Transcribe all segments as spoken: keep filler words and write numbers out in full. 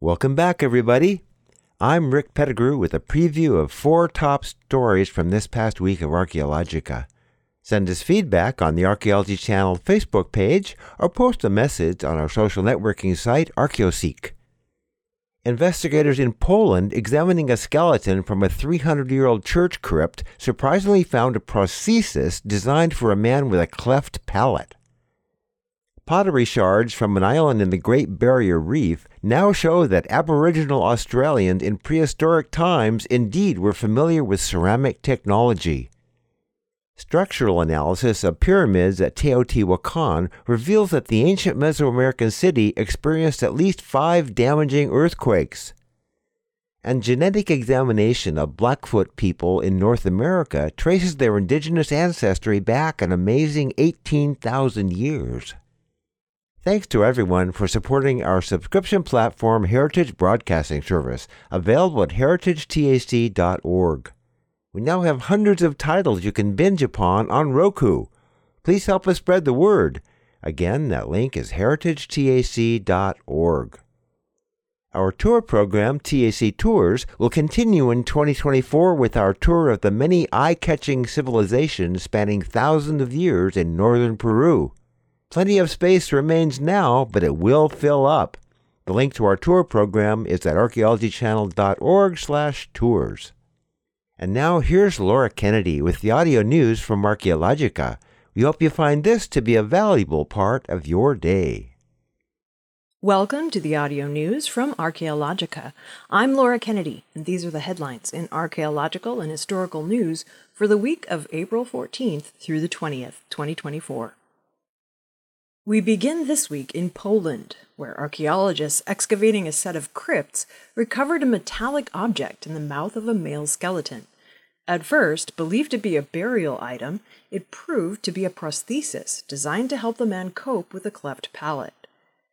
Welcome back, everybody. I'm Rick Pettigrew with a preview of four top stories from this past week of Archaeologica. Send us feedback on the Archaeology Channel Facebook page or post a message on our social networking site, Archaeoseek. Investigators in Poland examining a skeleton from a three hundred year old church crypt surprisingly found a prosthesis designed for a man with a cleft palate. Pottery shards from an island in the Great Barrier Reef now show that Aboriginal Australians in prehistoric times indeed were familiar with ceramic technology. Structural analysis of pyramids at Teotihuacan reveals that the ancient Mesoamerican city experienced at least five damaging earthquakes. And genetic examination of Blackfoot people in North America traces their indigenous ancestry back an amazing eighteen thousand years. Thanks to everyone for supporting our subscription platform Heritage Broadcasting Service, available at heritage tac dot org. We now have hundreds of titles you can binge upon on Roku. Please help us spread the word. Again, that link is heritage tac dot org. Our tour program, T A C Tours, will continue in twenty twenty-four with our tour of the many eye-catching civilizations spanning thousands of years in northern Peru. Plenty of space remains now, but it will fill up. The link to our tour program is at archaeology channel dot org slash tours. And now here's Laura Kennedy with the audio news from Archaeologica. We hope you find this to be a valuable part of your day. Welcome to the audio news from Archaeologica. I'm Laura Kennedy, and these are the headlines in archaeological and historical news for the week of April fourteenth through the twentieth, twenty twenty-four. We begin this week in Poland, where archaeologists excavating a set of crypts recovered a metallic object in the mouth of a male skeleton. At first, believed to be a burial item, it proved to be a prosthesis designed to help the man cope with a cleft palate.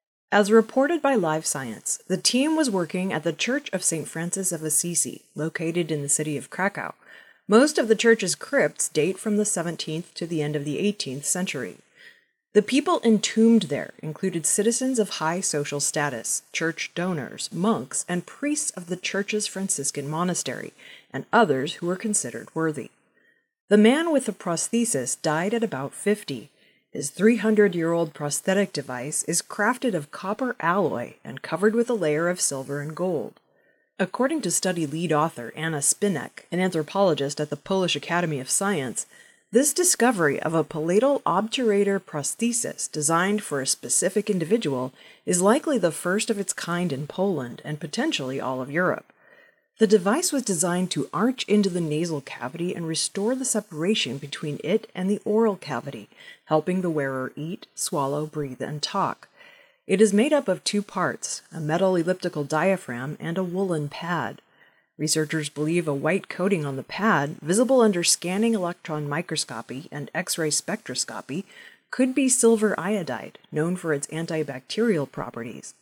As reported by Live Science, the team was working at the Church of Saint Francis of Assisi, located in the city of Krakow. Most of the church's crypts date from the seventeenth to the end of the eighteenth century. The people entombed there included citizens of high social status, church donors, monks, and priests of the church's Franciscan monastery, and others who were considered worthy. The man with the prosthesis died at about fifty. His three hundred year old prosthetic device is crafted of copper alloy and covered with a layer of silver and gold. According to study lead author Anna Spinek, an anthropologist at the Polish Academy of Science, this discovery of a palatal obturator prosthesis designed for a specific individual is likely the first of its kind in Poland and potentially all of Europe. The device was designed to arch into the nasal cavity and restore the separation between it and the oral cavity, helping the wearer eat, swallow, breathe, and talk. It is made up of two parts, a metal elliptical diaphragm and a woolen pad. Researchers believe a white coating on the pad, visible under scanning electron microscopy and X-ray spectroscopy, could be silver iodide, known for its antibacterial properties.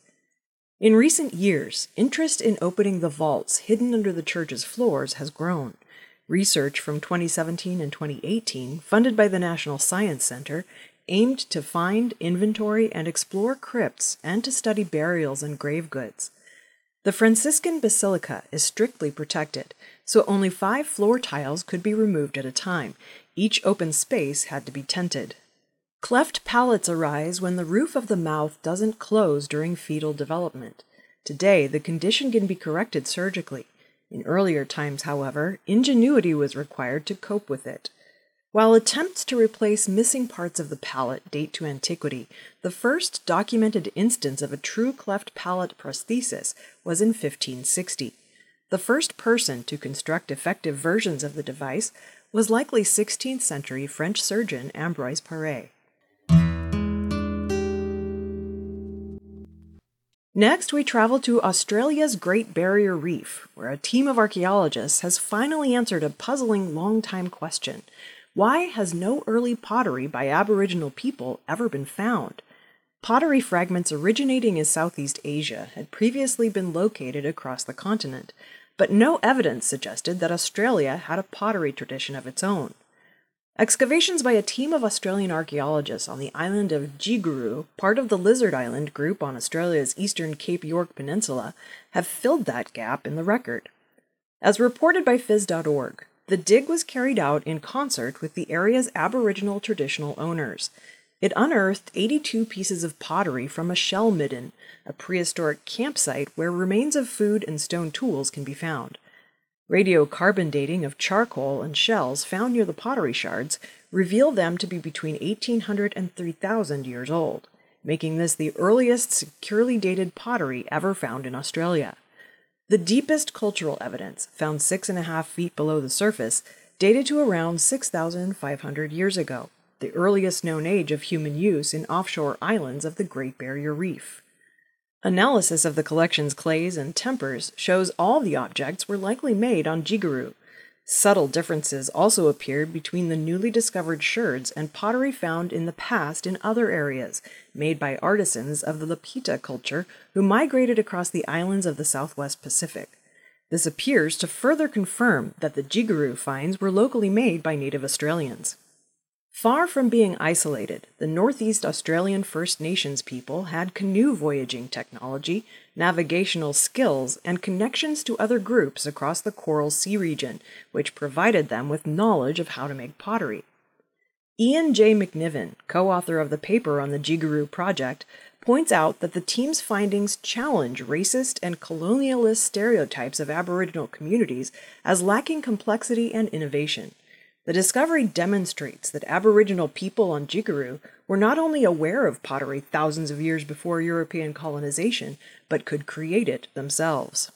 In recent years, interest in opening the vaults hidden under the church's floors has grown. Research from twenty seventeen and twenty eighteen, funded by the National Science Center, aimed to find, inventory, and explore crypts and to study burials and grave goods. The Franciscan Basilica is strictly protected, so only five floor tiles could be removed at a time. Each open space had to be tented. Cleft palates arise when the roof of the mouth doesn't close during fetal development. Today, the condition can be corrected surgically. In earlier times, however, ingenuity was required to cope with it. While attempts to replace missing parts of the palate date to antiquity, the first documented instance of a true cleft palate prosthesis was in fifteen sixty. The first person to construct effective versions of the device was likely sixteenth century French surgeon Ambroise Paré. Next, we travel to Australia's Great Barrier Reef, where a team of archaeologists has finally answered a puzzling long-time question. Why has no early pottery by Aboriginal people ever been found? Pottery fragments originating in Southeast Asia had previously been located across the continent, but no evidence suggested that Australia had a pottery tradition of its own. Excavations by a team of Australian archaeologists on the island of Jiguru, part of the Lizard Island group on Australia's eastern Cape York Peninsula, have filled that gap in the record. As reported by phys dot org, the dig was carried out in concert with the area's Aboriginal traditional owners. It unearthed eighty-two pieces of pottery from a shell midden, a prehistoric campsite where remains of food and stone tools can be found. Radiocarbon dating of charcoal and shells found near the pottery shards reveal them to be between eighteen hundred and three thousand years old, making this the earliest securely dated pottery ever found in Australia. The deepest cultural evidence, found six and a half feet below the surface, dated to around six thousand five hundred years ago, the earliest known age of human use in offshore islands of the Great Barrier Reef. Analysis of the collection's clays and tempers shows all the objects were likely made on Jiguru. Subtle differences also appeared between the newly discovered sherds and pottery found in the past in other areas, made by artisans of the Lapita culture who migrated across the islands of the Southwest Pacific. This appears to further confirm that the Jiguru finds were locally made by native Australians. Far from being isolated, the Northeast Australian First Nations people had canoe voyaging technology, navigational skills, and connections to other groups across the Coral Sea region, which provided them with knowledge of how to make pottery. Ian J. McNiven, co-author of the paper on the Jiguru project, points out that the team's findings challenge racist and colonialist stereotypes of Aboriginal communities as lacking complexity and innovation. The discovery demonstrates that Aboriginal people on Jiguru were not only aware of pottery thousands of years before European colonization, but could create it themselves.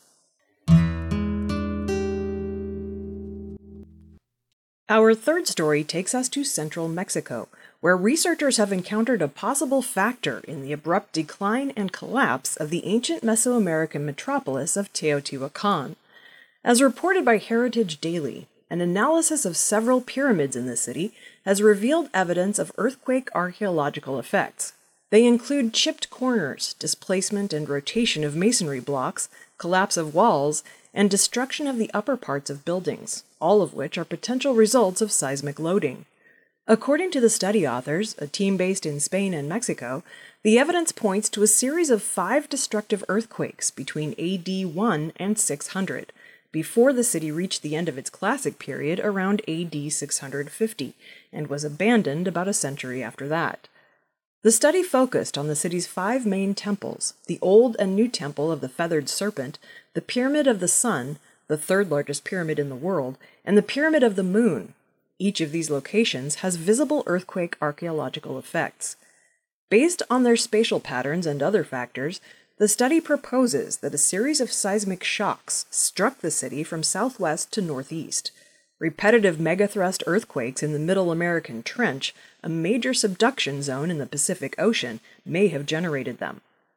Our third story takes us to central Mexico, where researchers have encountered a possible factor in the abrupt decline and collapse of the ancient Mesoamerican metropolis of Teotihuacan. As reported by Heritage Daily, an analysis of several pyramids in the city has revealed evidence of earthquake archaeological effects. They include chipped corners, displacement and rotation of masonry blocks, collapse of walls, and destruction of the upper parts of buildings, all of which are potential results of seismic loading. According to the study authors, a team based in Spain and Mexico, the evidence points to a series of five destructive earthquakes between A D one and six hundred, before the city reached the end of its classic period around A D six hundred fifty, and was abandoned about a century after that. The study focused on the city's five main temples, the Old and New Temple of the Feathered Serpent, the Pyramid of the Sun, the third largest pyramid in the world, and the Pyramid of the Moon. Each of these locations has visible earthquake archaeological effects. Based on their spatial patterns and other factors, the study proposes that a series of seismic shocks struck the city from southwest to northeast. Repetitive megathrust earthquakes in the Middle American Trench, a major subduction zone in the Pacific Ocean, may have generated them.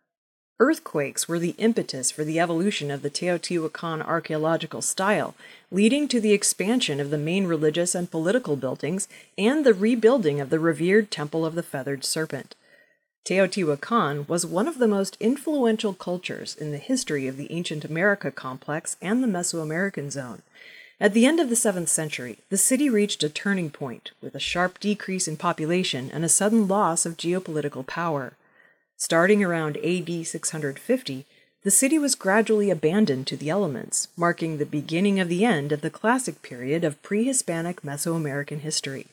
Earthquakes were the impetus for the evolution of the Teotihuacan archaeological style, leading to the expansion of the main religious and political buildings and the rebuilding of the revered Temple of the Feathered Serpent. Teotihuacan was one of the most influential cultures in the history of the ancient America complex and the Mesoamerican zone. At the end of the seventh century, the city reached a turning point, with a sharp decrease in population and a sudden loss of geopolitical power. Starting around A D six hundred fifty, the city was gradually abandoned to the elements, marking the beginning of the end of the classic period of pre-Hispanic Mesoamerican history.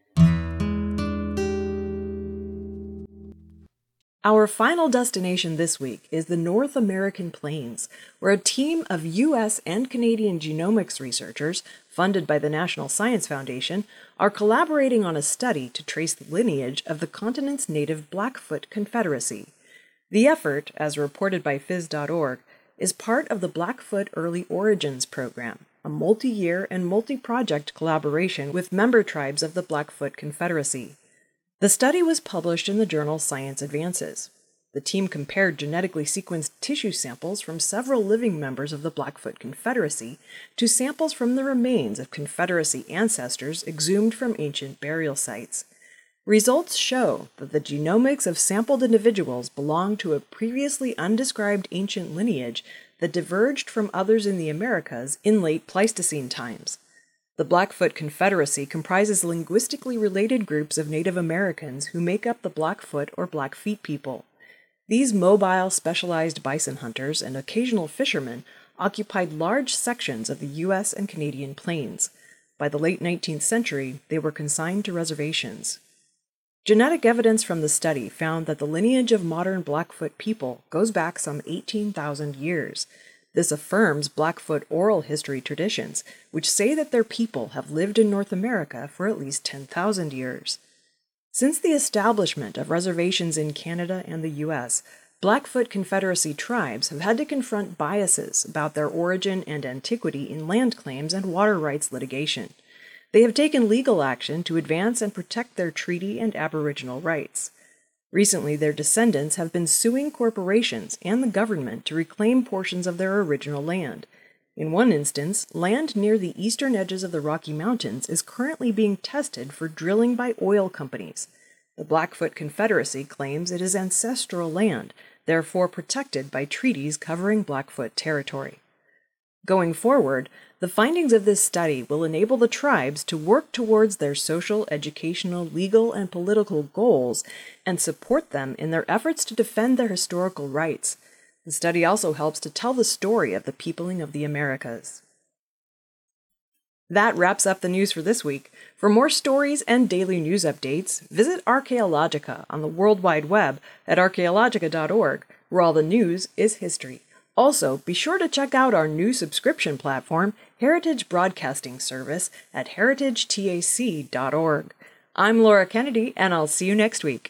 Our final destination this week is the North American Plains, where a team of U S and Canadian genomics researchers, funded by the National Science Foundation, are collaborating on a study to trace the lineage of the continent's native Blackfoot Confederacy. The effort, as reported by phys dot org, is part of the Blackfoot Early Origins program, a multi-year and multi-project collaboration with member tribes of the Blackfoot Confederacy. The study was published in the journal Science Advances. The team compared genetically sequenced tissue samples from several living members of the Blackfoot Confederacy to samples from the remains of Confederacy ancestors exhumed from ancient burial sites. Results show that the genomics of sampled individuals belong to a previously undescribed ancient lineage that diverged from others in the Americas in late Pleistocene times. The Blackfoot Confederacy comprises linguistically related groups of Native Americans who make up the Blackfoot or Blackfeet people. These mobile, specialized bison hunters and occasional fishermen occupied large sections of the U S and Canadian plains. By the late nineteenth century, they were consigned to reservations. Genetic evidence from the study found that the lineage of modern Blackfoot people goes back some eighteen thousand years. This affirms Blackfoot oral history traditions, which say that their people have lived in North America for at least ten thousand years. Since the establishment of reservations in Canada and the U S, Blackfoot Confederacy tribes have had to confront biases about their origin and antiquity in land claims and water rights litigation. They have taken legal action to advance and protect their treaty and Aboriginal rights. Recently, their descendants have been suing corporations and the government to reclaim portions of their original land. In one instance, land near the eastern edges of the Rocky Mountains is currently being tested for drilling by oil companies. The Blackfoot Confederacy claims it is ancestral land, therefore protected by treaties covering Blackfoot territory. Going forward, the findings of this study will enable the tribes to work towards their social, educational, legal, and political goals and support them in their efforts to defend their historical rights. The study also helps to tell the story of the peopling of the Americas. That wraps up the news for this week. For more stories and daily news updates, visit Archaeologica on the World Wide Web at archaeologica dot org, where all the news is history. Also, be sure to check out our new subscription platform, Heritage Broadcasting Service, at heritage tac dot org. I'm Laura Kennedy, and I'll see you next week.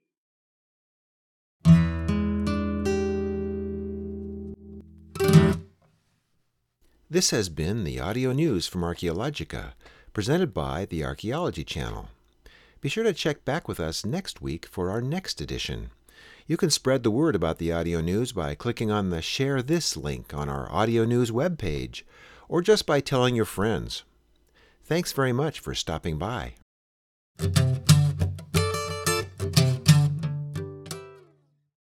This has been the audio news from Archaeologica, presented by the Archaeology Channel. Be sure to check back with us next week for our next edition. You can spread the word about the audio news by clicking on the Share This link on our audio news webpage, or just by telling your friends. Thanks very much for stopping by.